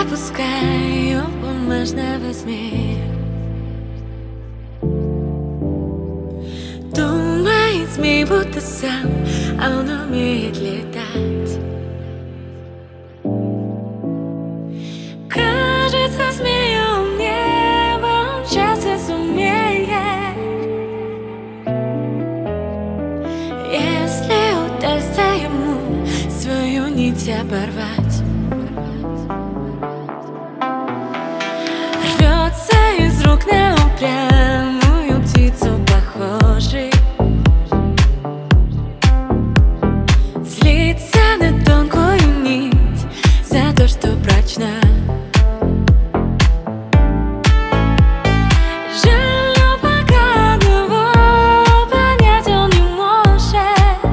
запускаю бумажного змея. Думает змей, будто сам, а он умеет летать. Кажется, змея умнее, он часто сумеет. Если удастся ему свою нить оборвать, рвется из рук на упрямую птицу похожий, злится на тонкую нить за то, что прочна. Жалю, пока одного понять он не может.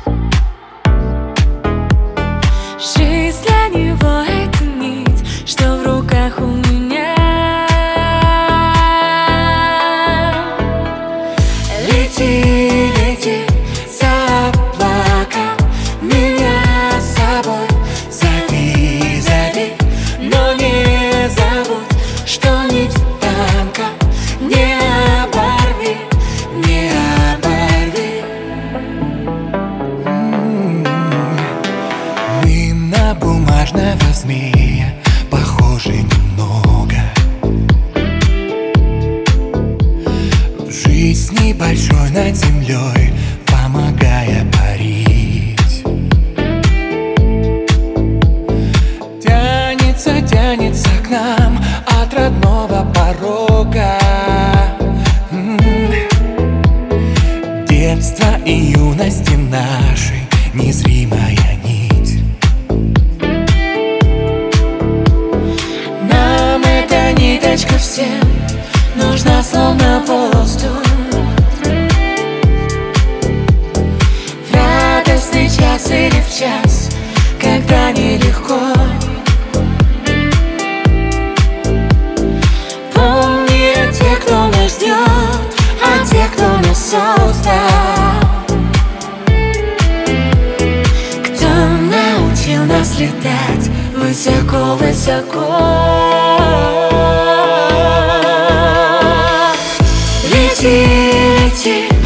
Жизнь для него — это нить, что в руках у меня. Лети, лети за облака, меня с собой зови, зови, но не забудь, что нить танка не оборви, не оборви. Мы на бумажного змея похожи немного. В жизни большой над землей, помогая парить. Тянется, тянется к нам от родного порога. Детство и юности нашей незримая нить. Нам эта ниточка всем нужна, словно воздух. В радостный час или в час, когда нелегко, помни о тех, кто нас ждет, о тех, кто нас создал, кто научил нас летать высоко-высоко. Лети, лети